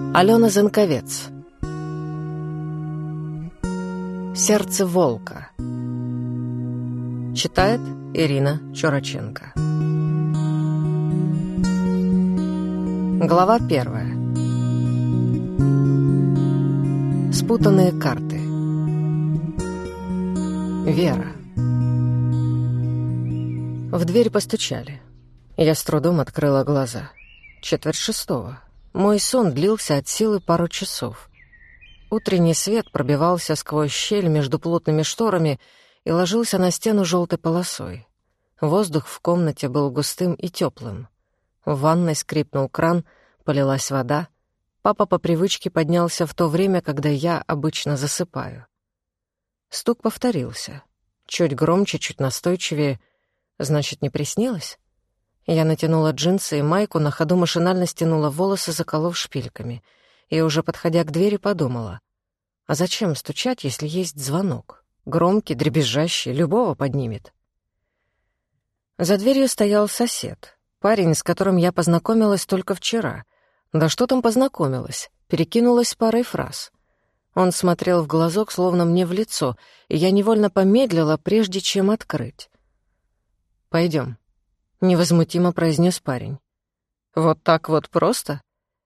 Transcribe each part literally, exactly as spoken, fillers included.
Алена Занковец. «Сердце волка». Читает Ирина Чураченко. Глава первая. Спутанные карты. Вера. В дверь постучали. Я с трудом открыла глаза. Четверть шестого. Мой сон длился от силы пару часов. Утренний свет пробивался сквозь щель между плотными шторами и ложился на стену желтой полосой. Воздух в комнате был густым и теплым. В ванной скрипнул кран, полилась вода. Папа по привычке поднялся в то время, когда я обычно засыпаю. Стук повторился. Чуть громче, чуть настойчивее. Значит, не приснилось? Я натянула джинсы и майку, на ходу машинально стянула волосы, заколов шпильками. И уже подходя к двери, подумала. А зачем стучать, если есть звонок? Громкий, дребезжащий, любого поднимет. За дверью стоял сосед. Парень, с которым я познакомилась только вчера. Да что там познакомилась? Перекинулась парой фраз. Он смотрел в глазок, словно мне в лицо, и я невольно помедлила, прежде чем открыть. «Пойдем», — невозмутимо произнес парень. «Вот так вот просто?»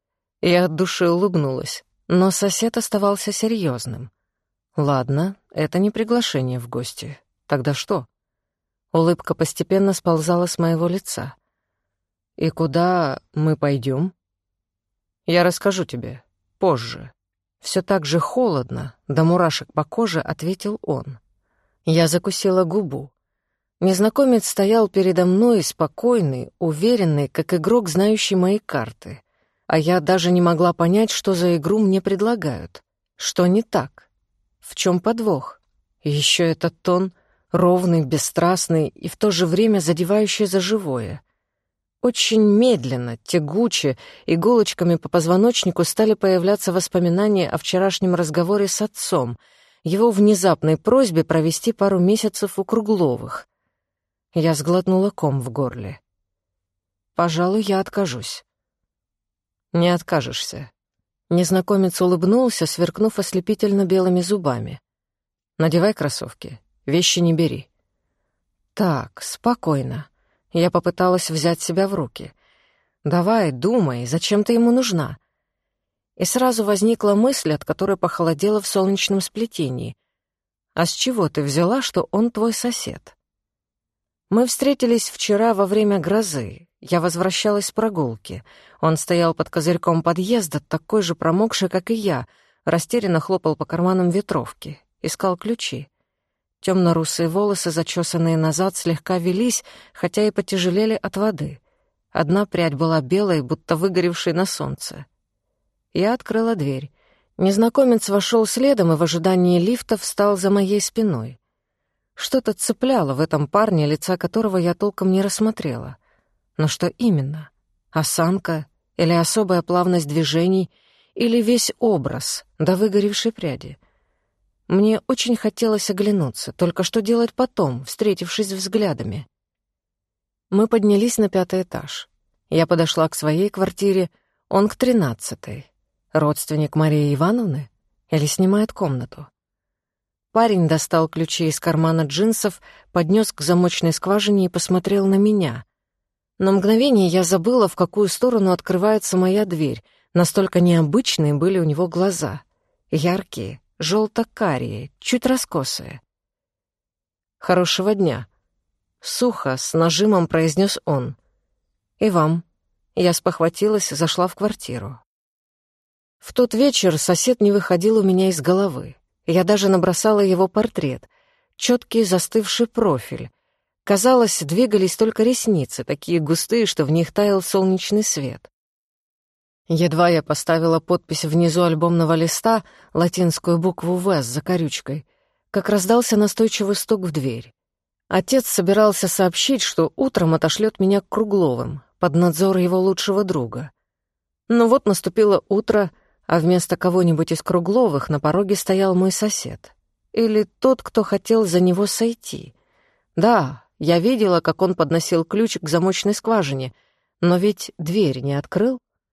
Я от души улыбнулась, но сосед оставался серьезным. «Ладно, это не приглашение в гости. Тогда что?» Улыбка постепенно сползала с моего лица. «И куда мы пойдем?» «Я расскажу тебе. Позже». Все так же холодно, до мурашек по коже, ответил он. Я закусила губу. Незнакомец стоял передо мной, спокойный, уверенный, как игрок, знающий мои карты. А я даже не могла понять, что за игру мне предлагают. Что не так? В чем подвох? И еще этот тон, ровный, бесстрастный и в то же время задевающий за живое. Очень медленно, тягуче, иголочками по позвоночнику стали появляться воспоминания о вчерашнем разговоре с отцом, его внезапной просьбе провести пару месяцев у Кругловых. Я сглотнула ком в горле. «Пожалуй, я откажусь». «Не откажешься». Незнакомец улыбнулся, сверкнув ослепительно белыми зубами. «Надевай кроссовки, вещи не бери». «Так, спокойно». Я попыталась взять себя в руки. «Давай, думай, зачем ты ему нужна?» И сразу возникла мысль, от которой похолодело в солнечном сплетении. «А с чего ты взяла, что он твой сосед?» Мы встретились вчера во время грозы. Я возвращалась с прогулки. Он стоял под козырьком подъезда, такой же промокший, как и я, растерянно хлопал по карманам ветровки, искал ключи. Темно-русые волосы, зачесанные назад, слегка велись, хотя и потяжелели от воды. Одна прядь была белой, будто выгоревшей на солнце. Я открыла дверь. Незнакомец вошел следом и в ожидании лифта встал за моей спиной. Что-то цепляло в этом парне, лица которого я толком не рассмотрела. Но что именно? Осанка или особая плавность движений, или весь образ до выгоревшей пряди? Мне очень хотелось оглянуться, только что делать потом, встретившись взглядами. Мы поднялись на пятый этаж. Я подошла к своей квартире, он к тринадцатой. Родственник Марии Ивановны? Или снимает комнату? Парень достал ключи из кармана джинсов, поднес к замочной скважине и посмотрел на меня. На мгновение я забыла, в какую сторону открывается моя дверь. Настолько необычные были у него глаза. Яркие, желто-карие, чуть раскосые. «Хорошего дня», — сухо, с нажимом произнес он. «И вам». Я спохватилась, зашла в квартиру. В тот вечер сосед не выходил у меня из головы. Я даже набросала его портрет. Четкий застывший профиль. Казалось, двигались только ресницы, такие густые, что в них таял солнечный свет. Едва я поставила подпись внизу альбомного листа, латинскую букву «В» с закорючкой, как раздался настойчивый стук в дверь. Отец собирался сообщить, что утром отошлет меня к Кругловым, под надзор его лучшего друга. Но вот наступило утро, а вместо кого-нибудь из Кругловых на пороге стоял мой сосед. Или тот, кто хотел за него сойти. Да, я видела, как он подносил ключ к замочной скважине, но ведь дверь не открыл.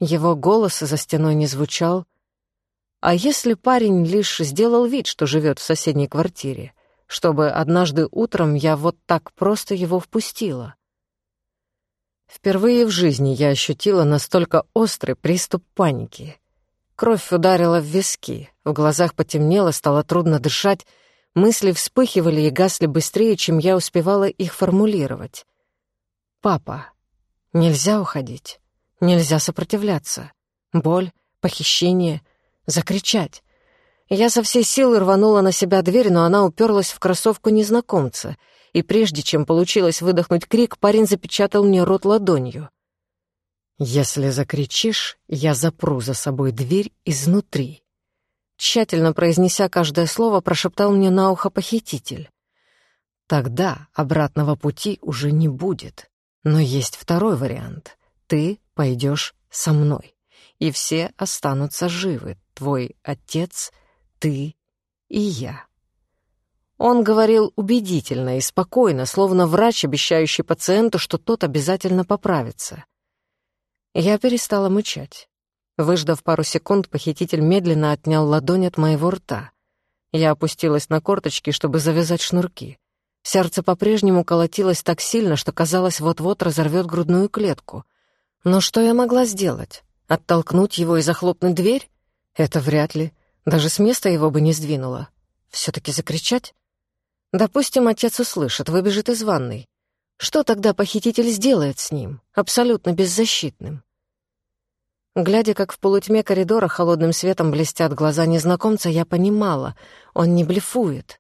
Его голос за стеной не звучал. А если парень лишь сделал вид, что живет в соседней квартире, чтобы однажды утром я вот так просто его впустила? Впервые в жизни я ощутила настолько острый приступ паники. Кровь ударила в виски, в глазах потемнело, стало трудно дышать, мысли вспыхивали и гасли быстрее, чем я успевала их формулировать. «Папа, нельзя уходить, нельзя сопротивляться. Боль, похищение, закричать». Я со всей силы рванула на себя дверь, но она уперлась в кроссовку незнакомца, и прежде чем получилось выдохнуть крик, парень запечатал мне рот ладонью. «Если закричишь, я запру за собой дверь изнутри», — тщательно произнеся каждое слово, прошептал мне на ухо похититель. «Тогда обратного пути уже не будет. Но есть второй вариант. Ты пойдешь со мной, и все останутся живы. Твой отец, ты и я». Он говорил убедительно и спокойно, словно врач, обещающий пациенту, что тот обязательно поправится. Я перестала мычать. Выждав пару секунд, похититель медленно отнял ладонь от моего рта. Я опустилась на корточки, чтобы завязать шнурки. Сердце по-прежнему колотилось так сильно, что казалось, вот-вот разорвет грудную клетку. Но что я могла сделать? Оттолкнуть его и захлопнуть дверь? Это вряд ли. Даже с места его бы не сдвинуло. Все-таки закричать? Допустим, отец услышит, выбежит из ванной. Что тогда похититель сделает с ним, абсолютно беззащитным? Глядя, как в полутьме коридора холодным светом блестят глаза незнакомца, я понимала, он не блефует.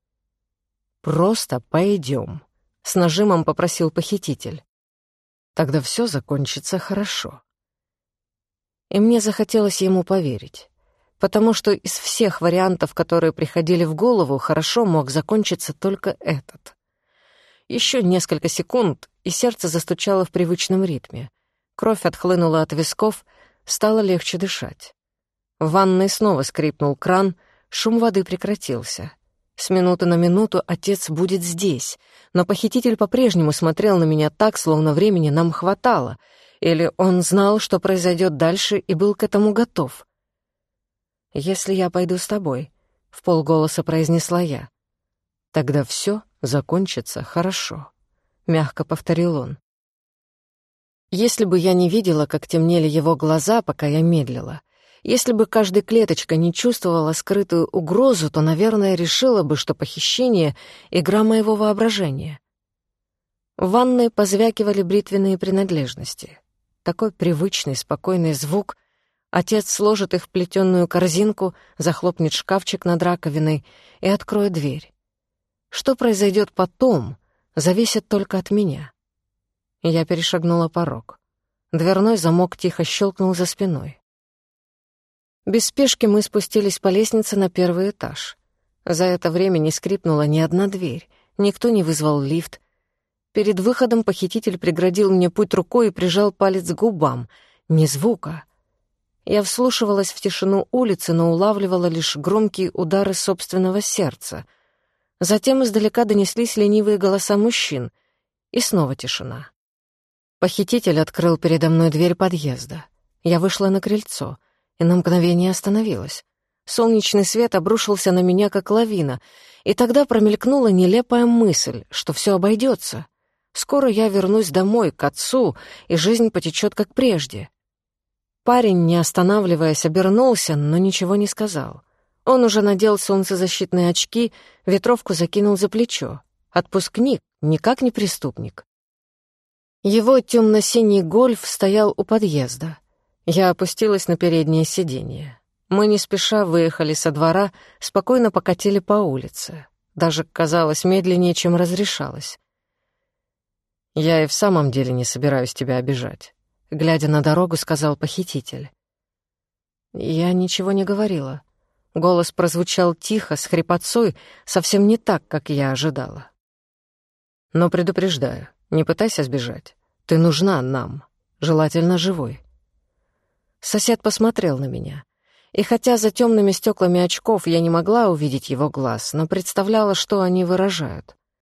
«Просто пойдем», — с нажимом попросил похититель. «Тогда все закончится хорошо». И мне захотелось ему поверить, потому что из всех вариантов, которые приходили в голову, хорошо мог закончиться только этот. Еще несколько секунд, и сердце застучало в привычном ритме. Кровь отхлынула от висков, стало легче дышать. В ванной снова скрипнул кран, шум воды прекратился. С минуты на минуту отец будет здесь, но похититель по-прежнему смотрел на меня так, словно времени нам хватало, или он знал, что произойдет дальше, и был к этому готов. «Если я пойду с тобой», — вполголоса произнесла я, — «тогда все закончится хорошо», — мягко повторил он. Если бы я не видела, как темнели его глаза, пока я медлила, если бы каждая клеточка не чувствовала скрытую угрозу, то, наверное, решила бы, что похищение — игра моего воображения. В ванной позвякивали бритвенные принадлежности. Такой привычный, спокойный звук. Отец сложит их в плетеную корзинку, захлопнет шкафчик над раковиной и откроет дверь. Что произойдет потом, зависит только от меня. Я перешагнула порог. Дверной замок тихо щелкнул за спиной. Без спешки мы спустились по лестнице на первый этаж. За это время не скрипнула ни одна дверь, никто не вызвал лифт. Перед выходом похититель преградил мне путь рукой и прижал палец к губам. Ни звука. Я вслушивалась в тишину улицы, но улавливала лишь громкие удары собственного сердца. Затем издалека донеслись ленивые голоса мужчин, и снова тишина. Похититель открыл передо мной дверь подъезда. Я вышла на крыльцо и на мгновение остановилась. Солнечный свет обрушился на меня, как лавина, и тогда промелькнула нелепая мысль, что все обойдется. Скоро я вернусь домой, к отцу, и жизнь потечет как прежде. Парень, не останавливаясь, обернулся, но ничего не сказал. Он уже надел солнцезащитные очки, ветровку закинул за плечо. Отпускник, никак не преступник. Его темно-синий гольф стоял у подъезда. Я опустилась на переднее сиденье. Мы не спеша выехали со двора, спокойно покатили по улице. Даже казалось медленнее, чем разрешалось. «Я и в самом деле не собираюсь тебя обижать», — глядя на дорогу, сказал похититель. Я ничего не говорила. Голос прозвучал тихо, с хрипотцой, совсем не так, как я ожидала. «Но предупреждаю, не пытайся сбежать. Ты нужна нам, желательно живой». Сосед посмотрел на меня. И хотя за темными стеклами очков я не могла увидеть его глаз, но представляла, что они выражают.